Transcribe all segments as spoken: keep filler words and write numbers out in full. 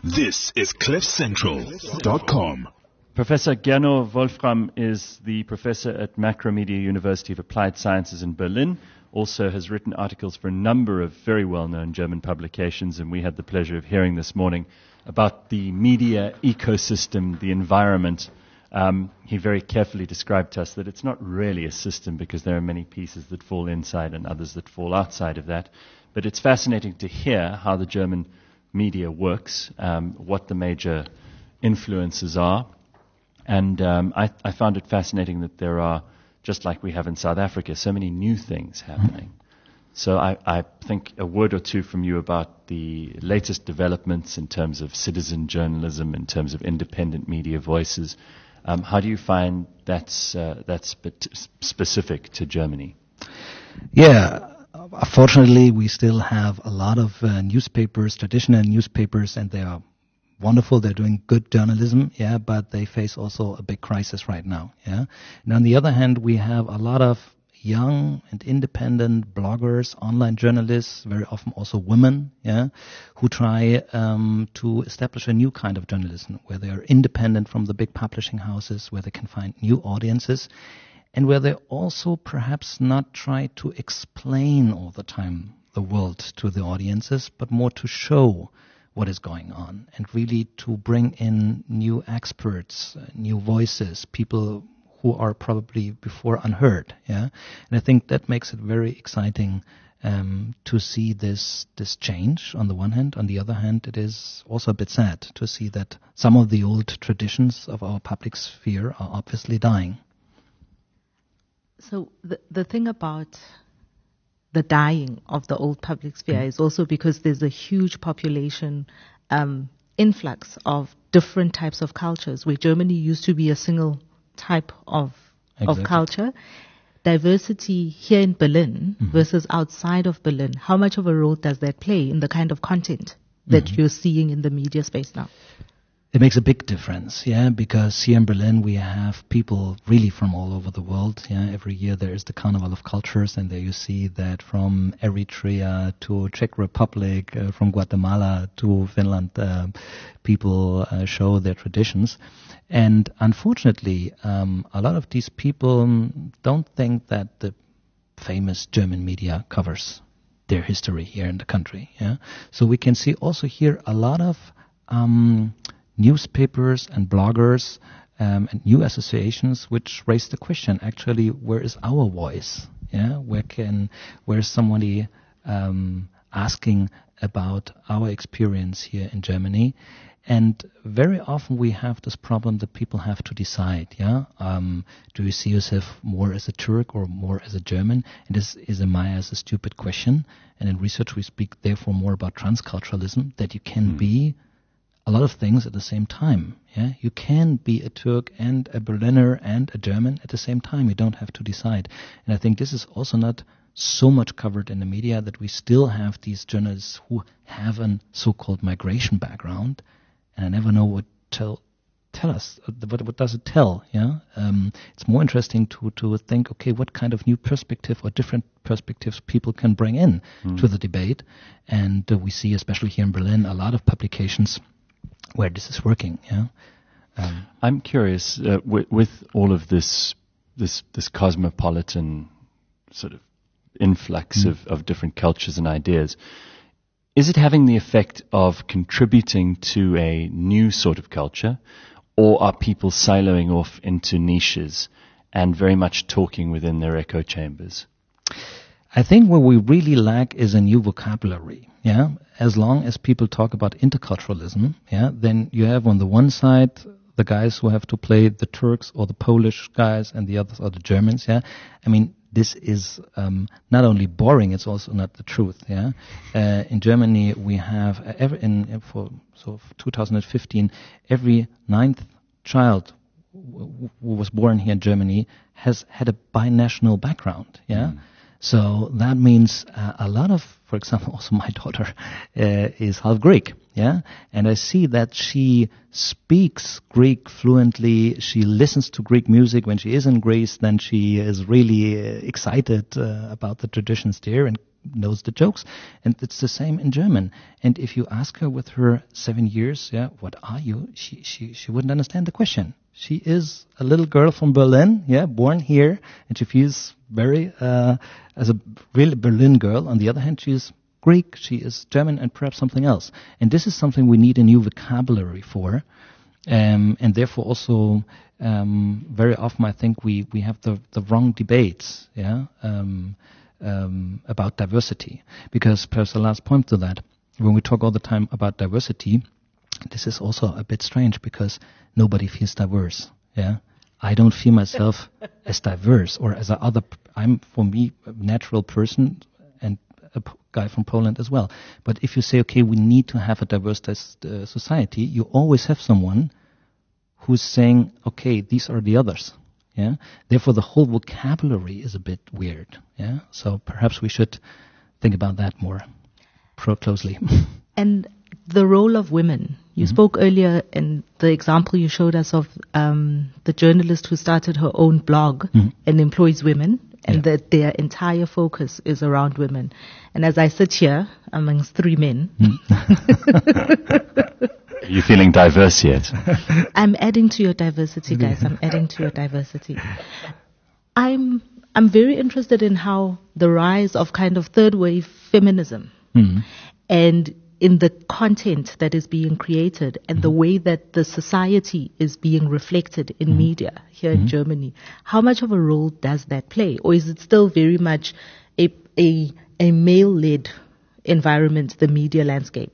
This is cliff central dot com. Professor Gernot Wolfram is the professor at Macromedia University of Applied Sciences in Berlin, also has written articles for a number of very well-known German publications, and we had the pleasure of hearing this morning about the media ecosystem, the environment. Um, he very carefully described to us that it's not really a system because there are many pieces that fall inside and others that fall outside of that. But it's fascinating to hear how the German media works, um, what the major influences are. And um, I, I found it fascinating that there are, just like we have in South Africa, so many new things happening. So I, I think a word or two from you about the latest developments in terms of citizen journalism, in terms of independent media voices. Um, how do you find that's, uh, that's spe- specific to Germany? Yeah. Fortunately, we still have a lot of uh, newspapers, traditional newspapers, and they are wonderful. They're doing good journalism, yeah, but they face also a big crisis right now, yeah. And on the other hand, we have a lot of young and independent bloggers, online journalists, very often also women, yeah, who try um, to establish a new kind of journalism where they are independent from the big publishing houses, where they can find new audiences, and where they also perhaps not try to explain all the time the world to the audiences, but more to show what is going on and really to bring in new experts, uh, new voices, people who are probably before unheard. Yeah, and I think that makes it very exciting um, to see this this change on the one hand. On the other hand, it is also a bit sad to see that some of the old traditions of our public sphere are obviously dying. So the the thing about the dying of the old public sphere mm. is also because there's a huge population um, influx of different types of cultures, where Germany used to be a single type of exactly. of culture. Diversity here in Berlin mm-hmm. versus outside of Berlin, how much of a role does that play in the kind of content that mm-hmm. you're seeing in the media space now? It makes a big difference, yeah, because here in Berlin we have people really from all over the world. Yeah, every year there is the Carnival of Cultures, and there you see that from Eritrea to Czech Republic, uh, from Guatemala to Finland, uh, people uh, show their traditions. And unfortunately, um, a lot of these people don't think that the famous German media covers their history here in the country. Yeah, so we can see also here a lot of um, newspapers and bloggers um, and new associations which raise the question, actually, where is our voice? Yeah, where can, where is somebody um, asking about our experience here in Germany? And very often we have this problem that people have to decide, yeah? Um, do you see yourself more as a Turk or more as a German? And this is a Maya as a stupid question. And in research we speak therefore more about transculturalism, that you can mm. be a lot of things at the same time. Yeah, you can be a Turk and a Berliner and a German at the same time. You don't have to decide. And I think this is also not so much covered in the media, that we still have these journalists who have a so-called migration background, and I never know what tell tell us. What what does it tell? Yeah, um, it's more interesting to to think, okay, what kind of new perspective or different perspectives people can bring in mm. to the debate. And uh, we see, especially here in Berlin, a lot of publications where this is working. Yeah, um, I'm curious uh, with, with all of this this this cosmopolitan sort of influx mm. of, of different cultures and ideas. Is it having the effect of contributing to a new sort of culture, or are people siloing off into niches and very much talking within their echo chambers? I think what we really lack is a new vocabulary. Yeah, as long as people talk about interculturalism, yeah, then you have on the one side the guys who have to play the Turks or the Polish guys, and the others are the Germans. Yeah, I mean, this is um, not only boring; it's also not the truth. Yeah, uh, in Germany we have uh, every, in for so two thousand fifteen, every ninth child who was born here in Germany has had a binational background. Yeah. Mm. So that means uh, a lot of, for example, also my daughter uh, is half Greek, yeah? And I see that she speaks Greek fluently, she listens to Greek music when she is in Greece, then she is really uh, excited uh, about the traditions there and knows the jokes. And it's the same in German. And if you ask her with her seven years, yeah, what are you? She, she, she wouldn't understand the question. She is a little girl from Berlin, yeah, born here, and she feels very, uh, as a real Berlin girl. On the other hand, she is Greek, she is German, and perhaps something else. And this is something we need a new vocabulary for. Um, and therefore also, um, very often I think we, we have the, the wrong debates, yeah, um, um, about diversity. Because perhaps the last point to that, when we talk all the time about diversity, this is also a bit strange because nobody feels diverse. Yeah, I don't feel myself as diverse or as a other. I'm, for me, a natural person and a p- guy from Poland as well. But if you say, okay, we need to have a diverse uh, society, you always have someone who's saying, okay, these are the others. Yeah. Therefore, the whole vocabulary is a bit weird. Yeah. So perhaps we should think about that more pro closely. And the role of women. You mm-hmm. spoke earlier in the example you showed us of um, the journalist who started her own blog mm-hmm. and employs women, and yeah. that their entire focus is around women. And as I sit here amongst three men, mm. Are you feeling diverse yet? I'm adding to your diversity, guys. I'm adding to your diversity. I'm I'm very interested in how the rise of kind of third wave feminism mm. and in the content that is being created and mm-hmm. the way that the society is being reflected in mm-hmm. media here mm-hmm. in Germany. How much of a role does that play? Or is it still very much a, a, a male-led environment, the media landscape?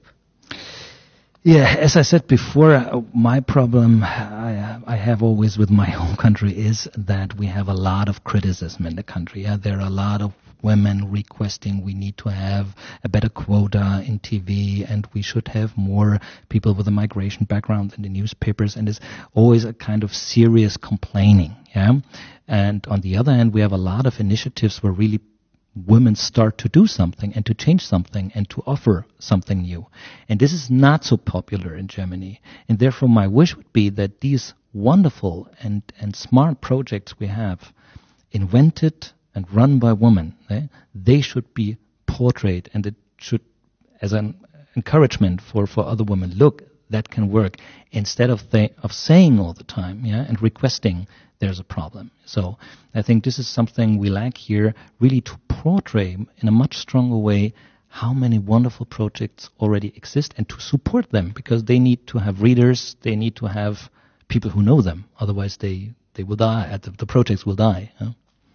Yeah, as I said before, uh, my problem I, I have always with my home country is that we have a lot of criticism in the country. Yeah? There are a lot of women requesting we need to have a better quota in T V and we should have more people with a migration background in the newspapers, and there's always a kind of serious complaining. Yeah, and on the other hand, we have a lot of initiatives where really women start to do something and to change something and to offer something new. And this is not so popular in Germany. And therefore my wish would be that these wonderful and, and smart projects we have invented and run by women, eh, they should be portrayed, and it should, as an encouragement for, for other women, look, that can work, instead of th- of saying all the time, yeah, and requesting there's a problem. So I think this is something we lack here, really to portray in a much stronger way how many wonderful projects already exist and to support them, because they need to have readers, they need to have people who know them, otherwise they, they will die, the, the projects will die. Yeah?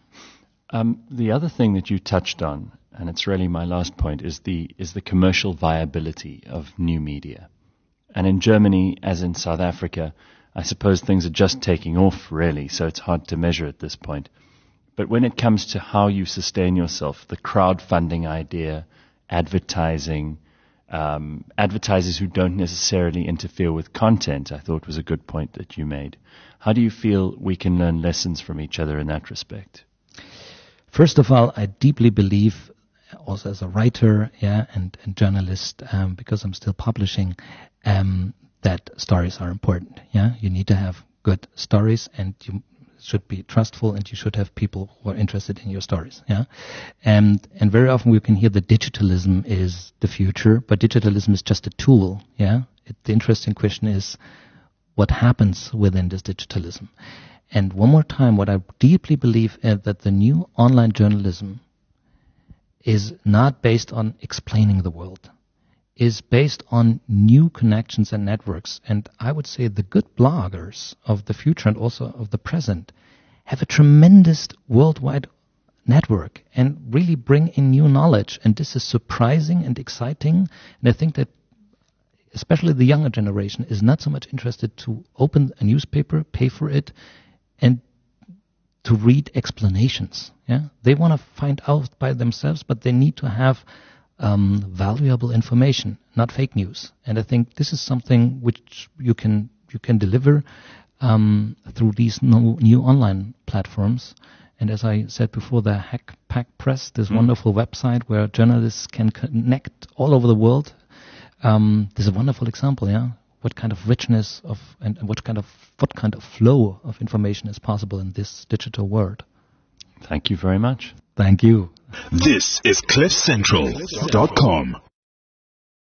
Um, the other thing that you touched on, and it's really my last point, is the is the commercial viability of new media. And in Germany, as in South Africa, I suppose things are just taking off, really, so it's hard to measure at this point. But when it comes to how you sustain yourself, the crowdfunding idea, advertising, um, advertisers who don't necessarily interfere with content, I thought was a good point that you made. How do you feel we can learn lessons from each other in that respect? First of all, I deeply believe, also as a writer, yeah, and, and journalist, um, because I'm still publishing, um, that stories are important. Yeah, you need to have good stories, and you should be trustful, and you should have people who are interested in your stories. Yeah, and and very often we can hear that digitalism is the future, but digitalism is just a tool. Yeah, it, the interesting question is what happens within this digitalism. And one more time, what I deeply believe is that the new online journalism is not based on explaining the world, is based on new connections and networks. And I would say the good bloggers of the future and also of the present have a tremendous worldwide network and really bring in new knowledge. And this is surprising and exciting. And I think that especially the younger generation is not so much interested to open a newspaper, pay for it, and to read explanations. Yeah, they want to find out by themselves, but they need to have um, valuable information, not fake news. And I think this is something which you can you can deliver um, through these no, new online platforms. And as I said before, the Hackpack Press, this Mm. wonderful website where journalists can connect all over the world, um, this is a wonderful example, yeah? What kind of richness of and what kind of what kind of flow of information is possible in this digital world. Thank you very much. Thank you. This is cliff central dot com.